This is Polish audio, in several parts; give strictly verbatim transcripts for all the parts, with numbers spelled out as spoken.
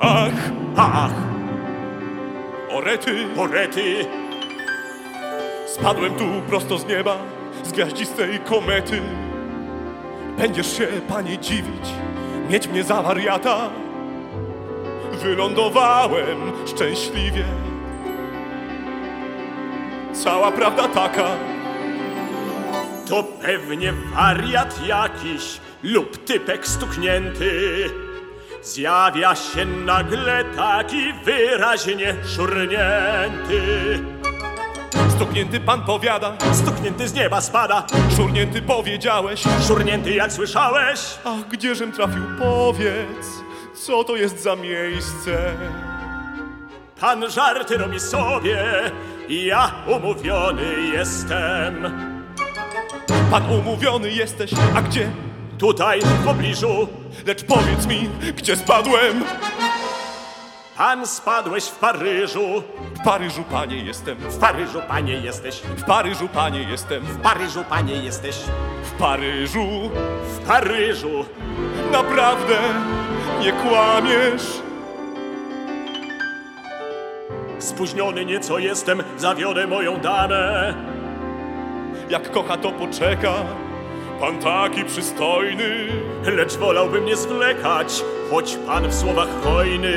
Ach, Ach, o rety, orety, spadłem tu prosto z nieba, z gwiaździstej komety. Będziesz się, panie, dziwić, mieć mnie za wariata. Wylądowałem szczęśliwie. Cała prawda taka, to pewnie wariat jakiś lub typek stuknięty. Zjawia się nagle taki wyraźnie szurnięty. stuknięty pan powiada, Stuknięty z nieba spada, szurnięty powiedziałeś. szurnięty jak słyszałeś. Ach, gdzieżem trafił, powiedz, co to jest za miejsce? Pan żarty robi sobie, ja umówiony jestem. Pan umówiony jesteś, a gdzie? Tutaj w pobliżu, Lecz powiedz mi, gdzie spadłem? pan spadłeś w Paryżu. W Paryżu, panie, jestem. W Paryżu, panie, jesteś. W Paryżu, panie, jestem. W Paryżu, panie, jesteś. W Paryżu, W Paryżu. naprawdę nie kłamiesz. Spóźniony nieco jestem, zawiodę moją damę. Jak kocha, to poczeka. Pan taki przystojny. Lecz wolałbym nie zwlekać, choć pan w słowach hojny.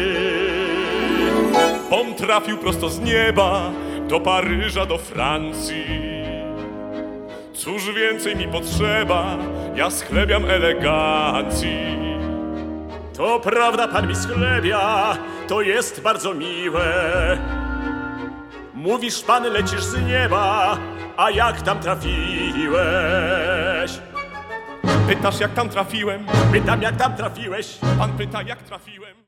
Bom trafił prosto z nieba, do Paryża, do Francji. Cóż więcej mi potrzeba, ja schlebiam elegancji. To prawda, pan mi schlebia, to jest bardzo miłe. Mówisz, pan lecisz z nieba, a jak tam trafiłeś? Pytasz, jak tam trafiłem? Pytam, jak tam trafiłeś? Pan pyta, jak trafiłem?